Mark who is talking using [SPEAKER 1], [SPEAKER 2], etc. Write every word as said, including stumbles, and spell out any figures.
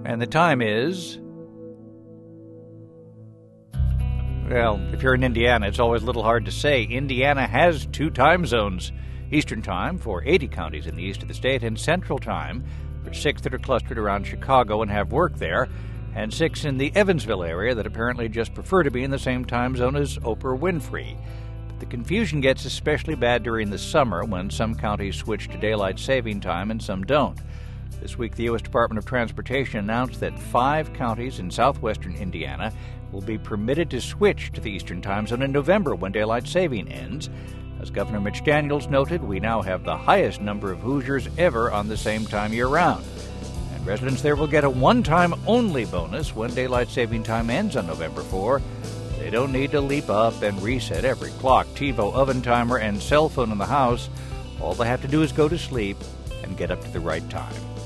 [SPEAKER 1] And the time is... Well, if you're in Indiana, it's always a little hard to say. Indiana has two time zones. Eastern Time for eighty counties in the east of the state, and Central Time for six that are clustered around Chicago and have work there, and six in the Evansville area that apparently just prefer to be in the same time zone as Oprah Winfrey. But the confusion gets especially bad during the summer when some counties switch to daylight saving time and some don't. This week, the U S Department of Transportation announced that five counties in southwestern Indiana will be permitted to switch to the Eastern Time Zone in November when daylight saving ends. As Governor Mitch Daniels noted, we now have the highest number of Hoosiers ever on the same time year-round. And residents there will get a one-time only bonus when daylight saving time ends on November fourth. They don't need to leap up and reset every clock, TiVo, oven timer, and cell phone in the house. All they have to do is go to sleep and get up to the right time.